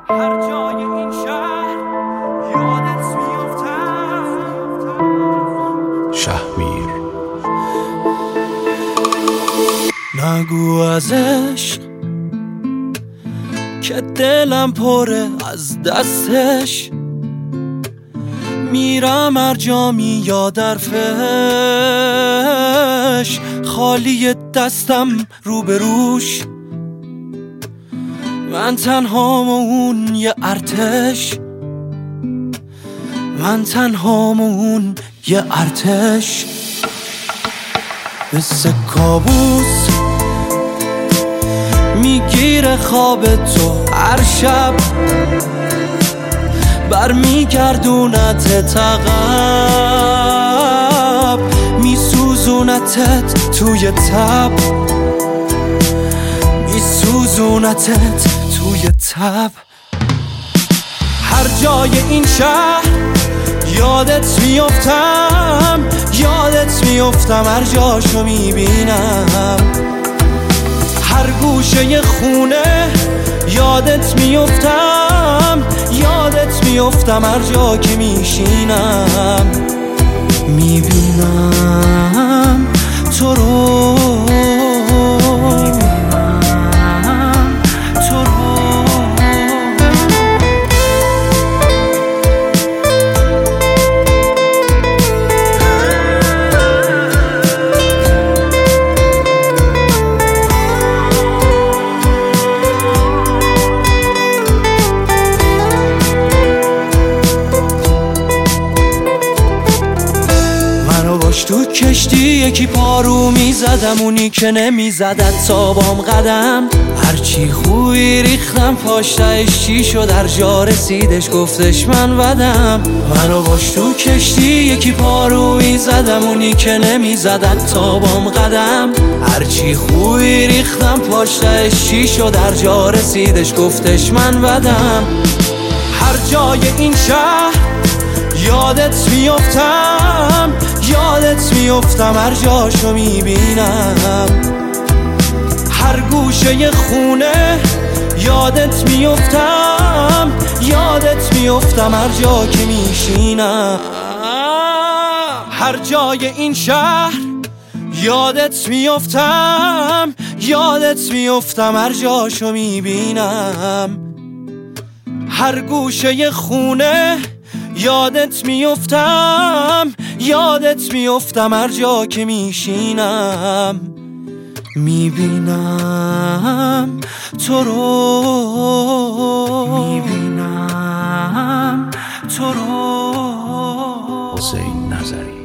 هر جای این شهر یادت میافتم. شهمیر. نگو ازش که دلم پره از دستش، میرم هر جا میاد حرفش، خالی دستم روبروش، من تنهام و اون یه ارتش، من تنهام و اون یه ارتش. مثل کابوس میگیره خواب تو هر شب، برمیگردونت عقب، میسوزونتت توی تب، میسوزونتت توی تب. هر جای این شهر یادت میافتم، یادت میافتم، هر جاشو میبینم، هر گوشه خونه یادت میافتم، یادت میافتم، هر جا که میشینم میبینم تو رو، میبینم تو رو. تو کشتی یکی پارو میزدم، اونی که نمیزدت تا بام قدم، هرچی خوبی ریختم پاشتش چی شد، هر جا رسیدش گفتش من ودم. منو باش تو کشتی یکی پارو میزدم، اونی که نمیزدت تا بام قدم، هرچی خوبی ریختم پاشتش چی شد، هر جا رسیدش گفتش من ودم. هر جای این شهر یادت میافتم، یادت میافتم، هر جاشو میبینم، هر گوشه خونه یادت میافتم، یادت میافتم، هر جا که میشینم. هر جای این شهر یادت میافتم، یادت میافتم، هر جاشو میبینم، هر گوشه خونه یادت میافتم، یادت میافتم، هر جا که میشینم میبینم تو رو، میبینم تو رو. حسین نظری.